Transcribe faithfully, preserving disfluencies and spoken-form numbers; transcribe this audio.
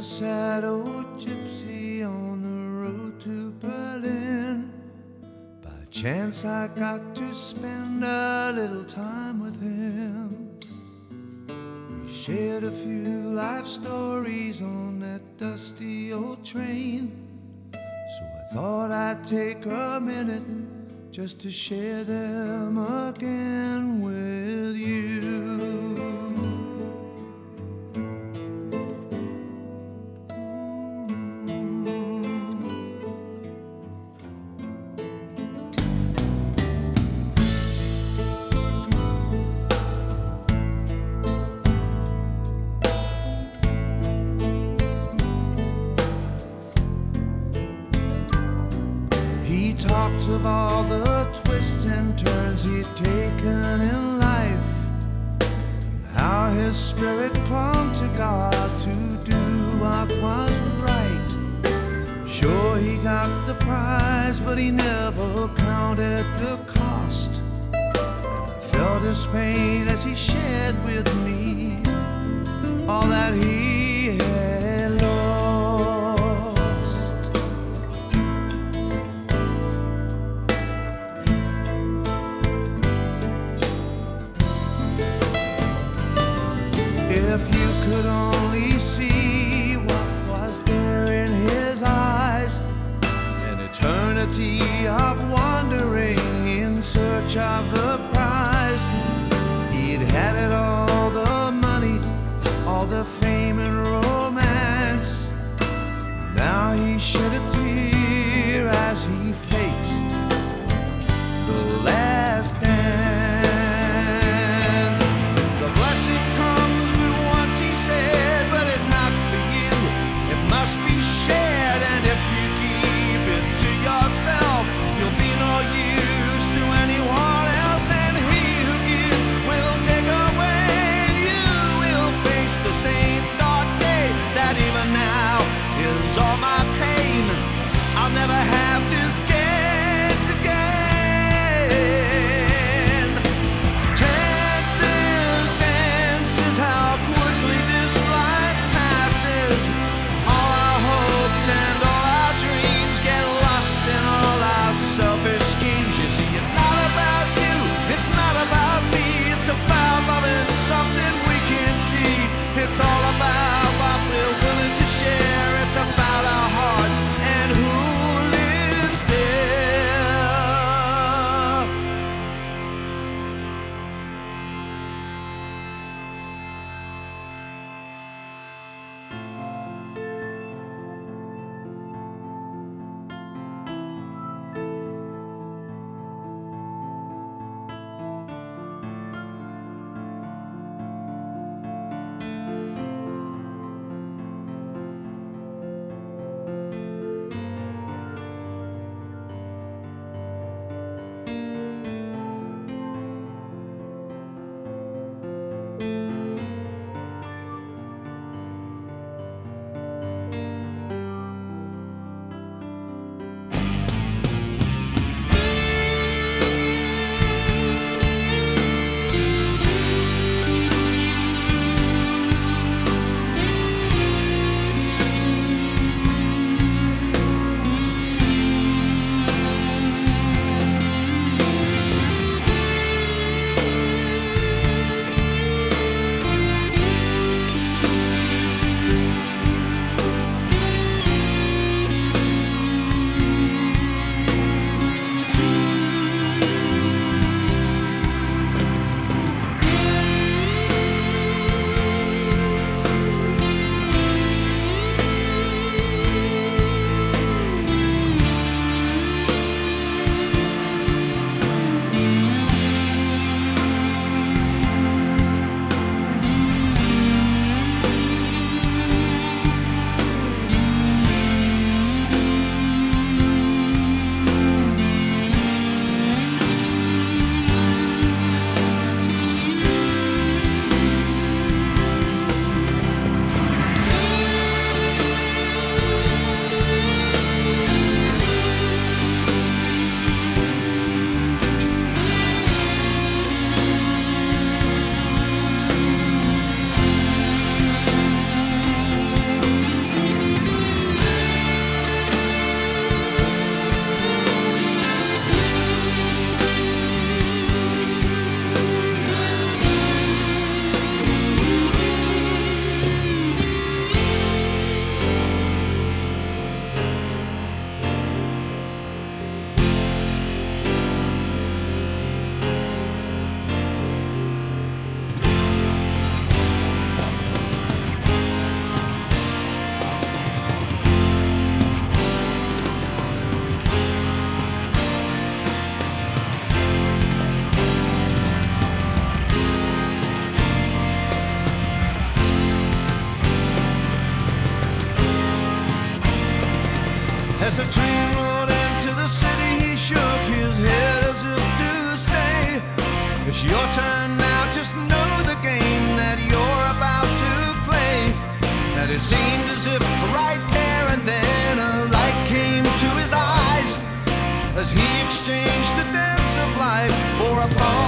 a sad old gypsy on the road to Berlin. By chance I got to spend a little time with him. We shared a few life stories on that dusty old train. So I thought I'd take a minute just to share them again with you. He talked of all the twists and turns he'd taken in life, and how his spirit clung to God to do what was right. Sure, he got the prize, but he never counted the cost. I felt his pain as he shared with me all that he had lost. If you could only see what was there in his eyes, an eternity of wandering in search of the prize. He'd had it all, the money, all the fame and romance. Now he shed a tear as he faced the last dance. The blessing comes but once, he said, but it's not for you. It must be shared, and if you keep it to yourself, you'll be no use to anyone else, and he who gives will take away. It's your turn now, just know the game that you're about to play. And it seemed as if right there and then a light came to his eyes as he exchanged the dance of life for a fall.